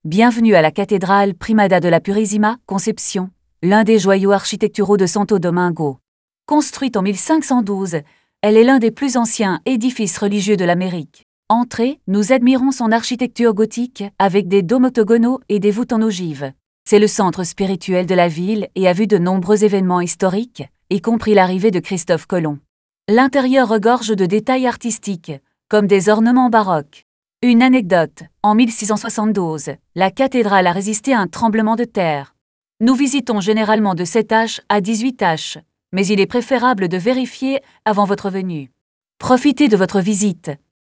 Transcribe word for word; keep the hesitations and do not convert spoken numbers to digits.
Bienvenue à la cathédrale Primada de la Purísima Concepción, l'un des joyaux architecturaux de Santo Domingo. Construite en mille cinq cent douze, elle est l'un des plus anciens édifices religieux de l'Amérique. Entrée, nous admirons son architecture gothique avec des dômes octogonaux et des voûtes en ogive. C'est le centre spirituel de la ville et a vu de nombreux événements historiques, y compris l'arrivée de Christophe Colomb. L'intérieur regorge de détails artistiques, comme des ornements baroques. Une anecdote, en mille six cent soixante-douze, la cathédrale a résisté à un tremblement de terre. Nous visitons généralement de sept H à dix-huit H, mais il est préférable de vérifier avant votre venue. Profitez de votre visite